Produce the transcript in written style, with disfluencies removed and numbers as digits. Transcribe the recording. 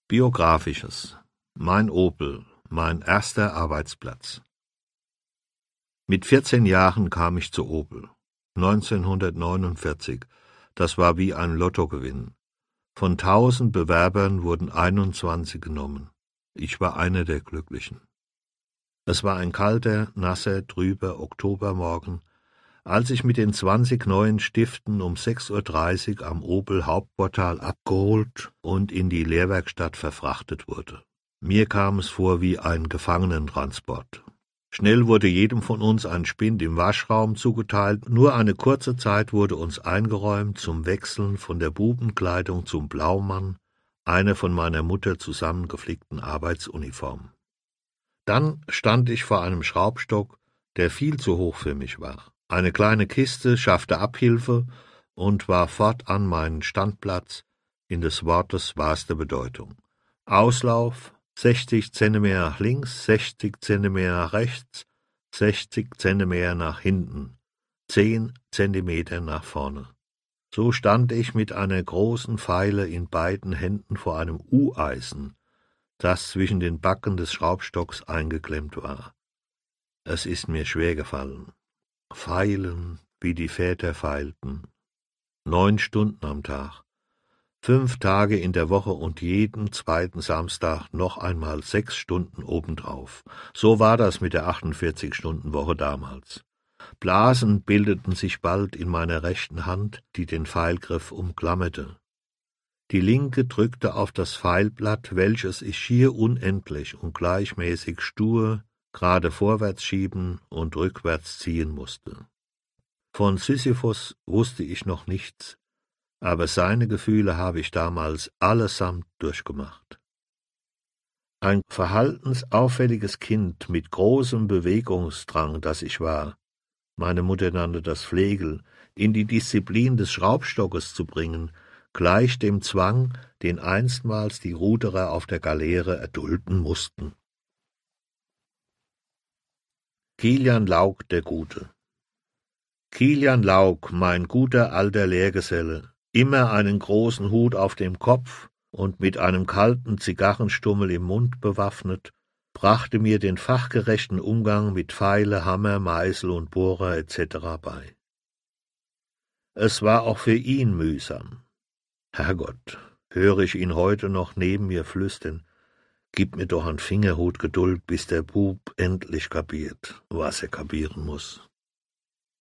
Biografisches. Mein Opel, mein erster Arbeitsplatz. Mit 14 Jahren kam ich zu Opel. 1949. Das war wie ein Lottogewinn. Von 1000 Bewerbern wurden 21 genommen. Ich war einer der Glücklichen. Es war ein kalter, nasser, trüber Oktobermorgen, als ich mit den 20 neuen Stiften um 6:30 Uhr am Opel-Hauptportal abgeholt und in die Lehrwerkstatt verfrachtet wurde. Mir kam es vor wie ein Gefangenentransport. Schnell wurde jedem von uns ein Spind im Waschraum zugeteilt, nur eine kurze Zeit wurde uns eingeräumt zum Wechseln von der Bubenkleidung zum Blaumann, einer von meiner Mutter zusammengeflickten Arbeitsuniform. Dann stand ich vor einem Schraubstock, der viel zu hoch für mich war. Eine kleine Kiste schaffte Abhilfe und war fortan mein Standplatz in des Wortes wahrster Bedeutung. Auslauf 60 Zentimeter nach links, 60 Zentimeter nach rechts, 60 Zentimeter nach hinten, 10 Zentimeter nach vorne. So stand ich mit einer großen Feile in beiden Händen vor einem U-Eisen, das zwischen den Backen des Schraubstocks eingeklemmt war. Es ist mir schwer gefallen. Feilen, wie die Väter feilten. 9 Stunden am Tag, 5 Tage in der Woche und jeden zweiten Samstag noch einmal 6 Stunden obendrauf. So war das mit der 48-Stunden-Woche damals. Blasen bildeten sich bald in meiner rechten Hand, die den Pfeilgriff umklammerte. Die linke drückte auf das Pfeilblatt, welches ich schier unendlich und gleichmäßig stur gerade vorwärts schieben und rückwärts ziehen musste. Von Sisyphus wusste ich noch nichts, aber seine Gefühle habe ich damals allesamt durchgemacht. Ein verhaltensauffälliges Kind mit großem Bewegungsdrang, das ich war, meine Mutter nannte das Flegel, in die Disziplin des Schraubstockes zu bringen, gleich dem Zwang, den einstmals die Ruderer auf der Galeere erdulden mussten. Kilian Lauk, der Gute. Kilian Lauk, mein guter alter Lehrgeselle, immer einen großen Hut auf dem Kopf und mit einem kalten Zigarrenstummel im Mund bewaffnet, brachte mir den fachgerechten Umgang mit Feile, Hammer, Meißel und Bohrer etc. bei. Es war auch für ihn mühsam. Herrgott, höre ich ihn heute noch neben mir flüstern, gib mir doch an Fingerhut Geduld, bis der Bub endlich kapiert, was er kapieren muss.